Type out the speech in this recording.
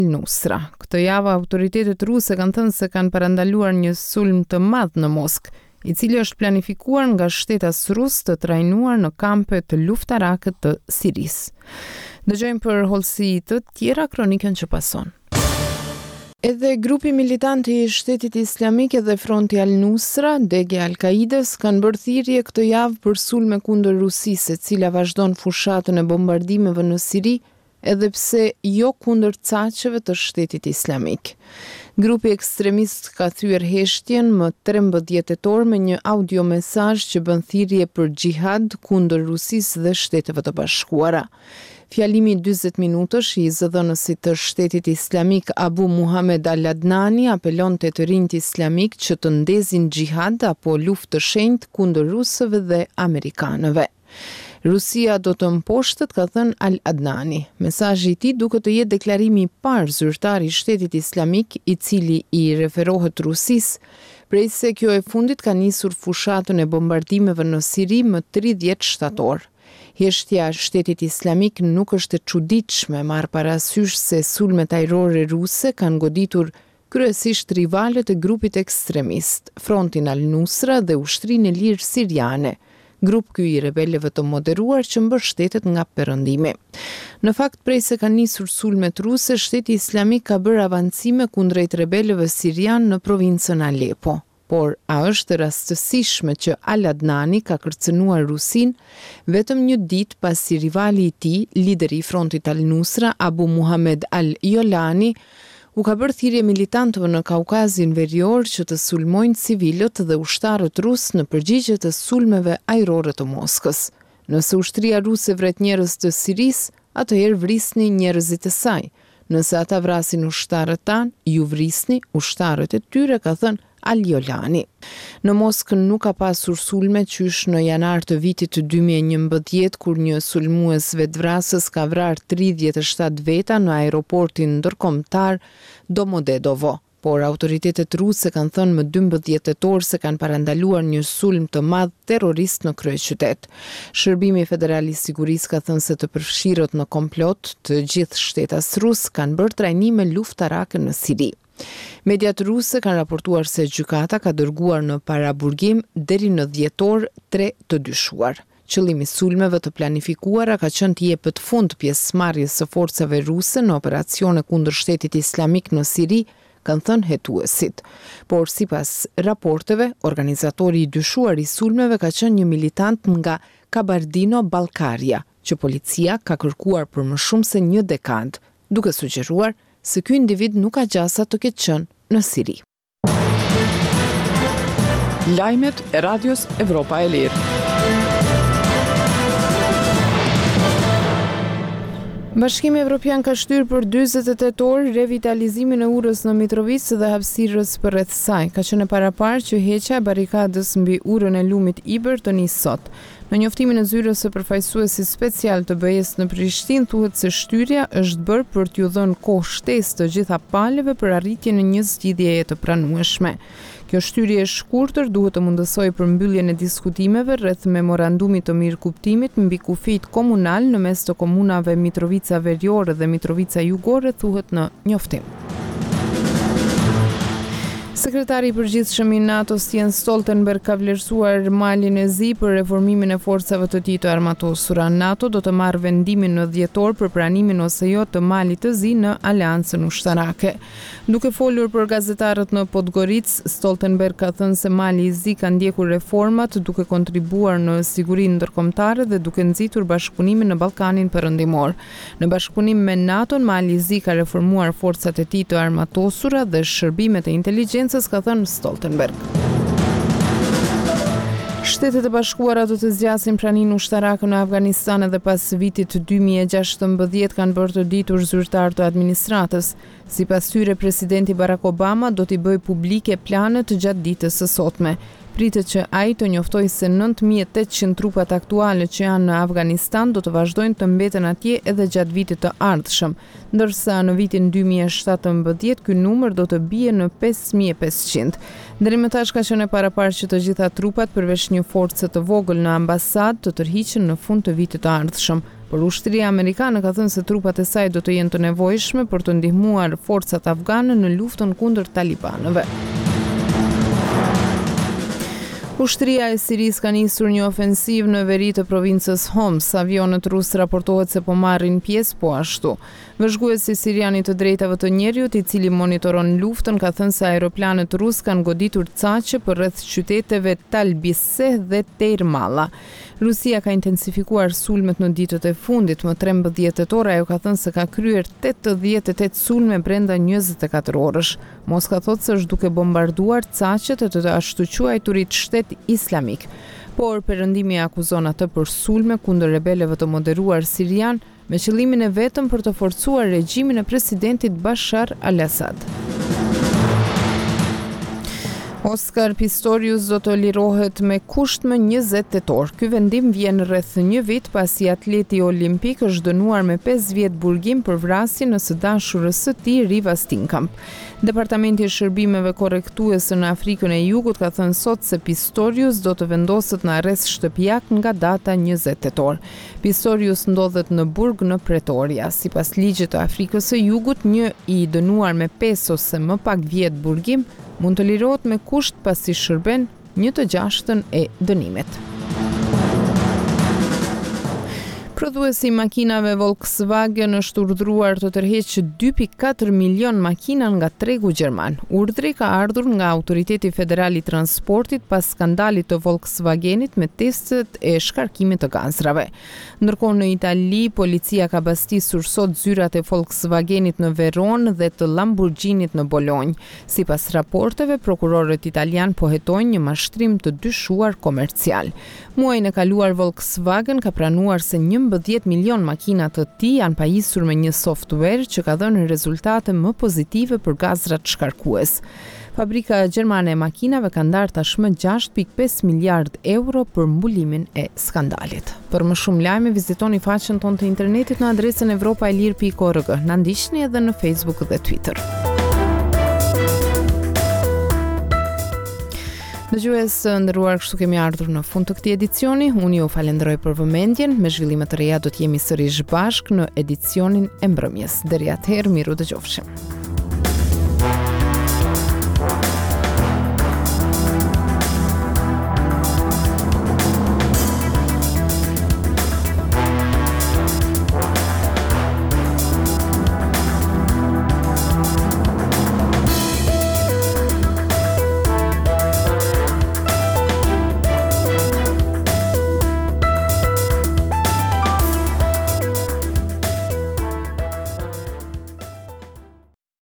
Nusra. Këtë javë autoritetet ruse kanë thënë se kanë parandaluar një sulm të madh në Moskë, i cili është planifikuar nga shtetas rus të trajnuar në kampe të luftarake të Sirisë. Dëgjojmë për hollësi të tjera kronikën që pason. Edhe grupi militant i Shtetit Islamik dhe Fronti Al-Nusra, degja Al-Kaides, kanë bërë thirrje këtë javë për sulme kundër Rusisë, e cila vazhdon fushatën e bombardimeve në Siri, edhe pse jo kundër caqeve të Shtetit Islamik. Grupi ekstremist ka thyer heshtjen më 13 tetor me një audiomesazh që bën thirrje për xhihad kundër Rusisë dhe Shteteve të Bashkuara. Fjalimi 40 minutësh i zëdhënësit të Shtetit Islamik Abu Muhammad Al-Adnani apelon te të rinjt islamik që të ndezin xhihad apo luftë të shenjtë kundër rusëve dhe amerikanëve. Rusia do të mposhtet, ka thënë Al-Adnani. Mesazhi i tij duket të jetë deklarimi i parë zyrtar i Shtetit Islamik i cili i referohet Rusisë, prej se kjo e fundit ka nisur fushatën e bombardimeve në Siri më 30 shtator. Heshtja e Shtetit Islamik nuk është e çuditshme, marr parasysh se sulmet ajrore ruse kanë goditur kryesisht rivalët e grupit ekstremist, Frontin Al-Nusra dhe Ushtrinë e Lirë Siriane, grup ky i rebelëve të moderuar që mbështetet nga perëndimi. Në fakt, prej se kanë nisur sulmet ruse, Shteti Islamik ka bërë avancime kundrejt rebelëve sirian në provincën Alepo. Por a është rastësishme që Al-Adnani ka kërcënuar Rusin vetëm një ditë pasi rivali i tij, lideri i Frontit Al-Nusra, Abu Muhammad Al-Jolani, u ka bërë thirrje militantëve në Kaukazin Verior që të sulmojnë civilët dhe ushtarët rus në përgjigje të sulmeve ajrore të Moskës. Nëse ushtria ruse vret njerëz të Sirisë, atëherë vrisni njerëzit e saj. Nëse ata vrasin ushtarët tanë, ju vrisni ushtarët e tyre, ka thënë Al-Jolani. Në Moskë nuk ka pasur sulme qysh në janar të vitit 2011 kur një sulmues vetvrasës ka vrarë 37 veta në aeroportin ndërkombëtar Domodedovo. Por autoritetet ruse kanë thënë më 12 tetor se kanë parandaluar një sulm të madh terrorist në kryeqytet. Shërbimi Federal i Sigurisë ka thënë se të përfshirët në komplot të gjithë shtetas rus kanë bërë trajnime luftarake në Siri. Mediat ruse kanë raportuar se gjykata ka dërguar në paraburgim deri në dhjetor 3 të dyshuar. Qëllimi i sulmeve të planifikuara ka qenë të jepet fund pjesëmarrjes së forcave ruse në operacione kundër Shtetit Islamik në Siri, kanë thënë hetuesit. Por sipas raporteve, organizatori i dyshuar i sulmeve ka qenë një militant nga Kabardino-Ballkaria, që policia ka kërkuar për më shumë se një dekadë, duke sugjeruar se ky individ nuk ka gjasa të ketë qenë në Siri. Lajmet e Radios Evropa e Lirë. Bashkimi Evropian ka shtyrë për 48 orë revitalizimin e urës në Mitrovicë dhe hapësirës përreth saj. Ka qenë paraparë që heqja e barikadës mbi urën e lumit Iber të nisë sot. Në njoftimin e zyrës së përfaqësuesit special të BE-s në Prishtinë thuhet se shtyrja është bërë për t'ju dhënë kohë shtesë të gjitha palëve për arritjen e një zgjidhjeje të pranueshme. Kjo shtyrje e shkurtër duhet të mundësojë përmbylljen e diskutimeve rreth memorandumit të mirëkuptimit mbi kufijt komunal në mes të komunave Mitrovica Veriore dhe Mitrovica Jugore, thuhet në njoftim. Sekretari i përgjithshëm i NATO-s Jens Stoltenberg ka vlerësuar Malin e Zi për reformimin e forcave të tij të armatosura. NATO do të marrë vendimin në dhjetor për pranimin ose jo të Malit të Zi në aleancën ushtarake. Duke folur për gazetarët në Podgoricë, Stoltenberg ka thënë se Mali i Zi ka ndjekur reformat duke kontribuar në sigurinë ndërkombëtare dhe duke nxitur bashkëpunimin në Ballkanin Perëndimor. Në bashkëpunim me NATO-n, Mali i Zi ka reformuar forcat e tij të armatosura dhe shërbimet e inteligjencës, ka thënë Stoltenberg. Shtetet e Bashkuara do të zgjasin praninë ushtarake në Afganistan edhe pas vitit 2016 kanë bërë të ditur zyrtar të administratës. Sipas tyre, presidenti Barack Obama do t'i bëjë publike planet gjatë ditës së sotme. Pritet që ai të njoftojë se 9800 trupat aktuale që janë në Afganistan do të vazhdojnë të mbeten atje edhe gjatë vitit të ardhshëm, ndërsa në vitin 2017 ky numër do të bie në 5500. Deri më tash ka qenë paraparë që të gjitha trupat përveç një force të vogël në ambasadë të tërhiqen në fund të vitit të ardhshëm. por ushtria amerikane ka thënë se trupat e saj do të jenë të nevojshme për të ndihmuar forcat afgane në luftën kundër talibanëve. Ushtria e Sirisë ka nisur një ofensivë në veri të provincës Homs. Avionët rusë raportohet se po marrin pjesë po ashtu. Vëzhguesi sirian i të drejtave të njerëzit, i cili monitoron luftën, ka thënë se aeroplanet rusë kanë goditur caqe për rreth qyteteve Talbise dhe Deir Malla. Rusia ka intensifikuar sulmet në ditët e fundit. Më 13 tetor ajo ka thënë se ka kryer 88 sulme brenda 24 orësh. Moska thotë se është duke bombarduar caqet e të ashtu quajturit shtet islamik. Por perëndimi akuzon atë për sulme kundër rebelëve të moderuar sirian me qëllimin e vetëm për të forcuar regjimin e presidentit Bashar al-Assad. Oscar Pistorius do të lirohet me kusht më 20 tetor. Ky vendim vjen rreth një vit pasi atleti olimpik është dënuar me 5 vjet burgim për vrasjen e së dashurës së tij, Riva Steenkamp. Departamenti i shërbimeve korrektuese në Afrikën e Jugut ka thënë sot se Pistorius do të vendoset në arrest shtëpiak nga data 20 tetor. Pistorius ndodhet në burg në Pretoria. Sipas ligjit të Afrikës së Jugut, një i dënuar me 5 ose më pak vjet burgim mund të lirohet me kusht pasi shërben 1/6 e dënimit. Prodhuesi i makinave Volkswagen është urdhëruar të tërheqë 2.4 milion makina nga tregu gjerman. Urdhri ka ardhur nga Autoriteti Federal i Transportit pas skandalit të Volkswagenit me testet e shkarkimit të gazrave. Ndërkohë në Itali, policia ka bastisur sot zyrat e Volkswagenit në Veronë dhe të Lamborghinit në Bolonjë. Sipas raporteve, prokurorët italian po hetojnë një mashtrim të dyshuar komercial. Muajin e kaluar Volkswagen ka pranuar se 11 milion makina të tij janë pajisur me një software që ka dhënë rezultate më pozitive për gazrat shkarkues. Fabrika gjermane e makinave ka ndarë tashmë 6.5 miliard euro për mbulimin e skandalit. Për më shumë lajme, vizitoni faqen tonë të internetit në adresën evropaelir.org. Na ndiqni edhe në Facebook dhe Twitter. Dëgjues nderuar, kështu kemi ardhur në fund të këtij edicioni. Unë ju falenderoj për vëmendjen. Me zhvillime të reja do të jemi sërish bashkë në edicionin e mbrëmjes. Deri atëherë, miru dëgjofshim.